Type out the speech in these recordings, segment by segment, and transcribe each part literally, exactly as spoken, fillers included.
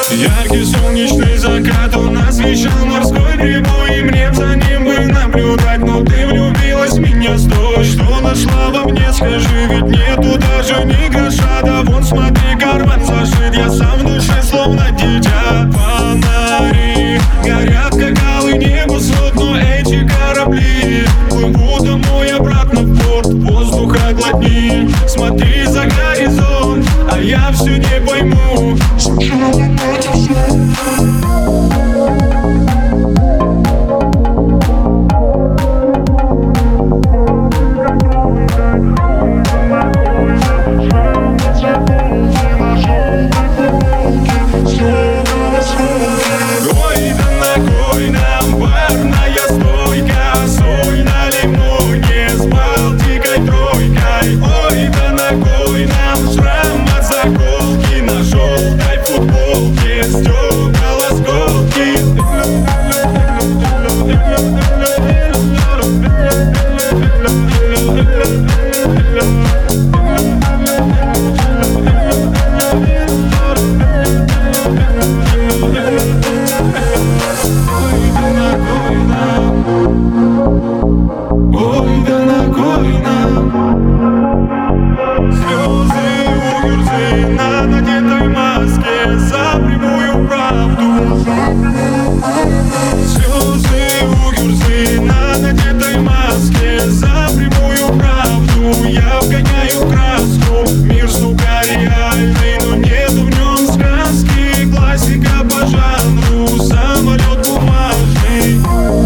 Яркий солнечный закат, он освещал морской прибой, и мне за ним бы наблюдать. Но ты влюбилась в меня, стой. Что нашла во мне, скажи, ведь нету даже ни гроша. Да вон смотри, карман зашит, я сам в душе словно дитя. Фонари горят, как алый небосвод, но эти корабли плывут домой обратно в порт. Воздуха глотни, смотри за горизонт, а я все не пойму. Ой, да на кой нам барная стойка, соль на лимоне с Балтикой тройкой. Ой, да на кой нам шрам от заколки на желтой футболке, стекол осколки. Ой, да на кой нам слезы у Гюрзы на надетой маске за прямую правду. Слезы у Гюрзы на надетой маске за прямую правду. Я вгоняю краску, мир, сука, реальный, но нету в нем сказки. Классика по жанру, самолет бумажный.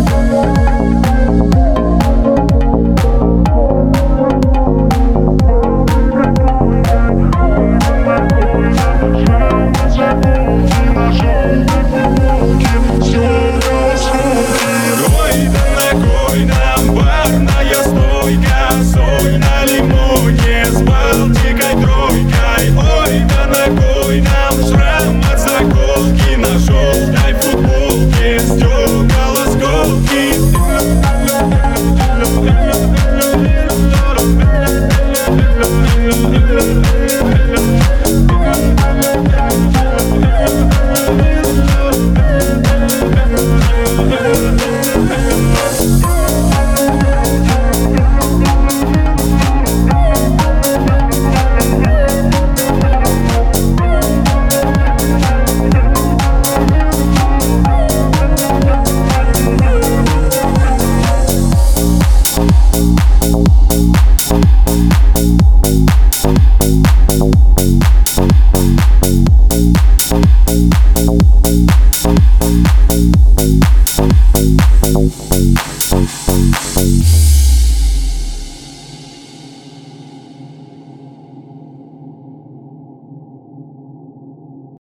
Ой, да на кой нам барная стойка, соль на лимоне с Балтикой тройкой. Ой, да на кой нам шрам от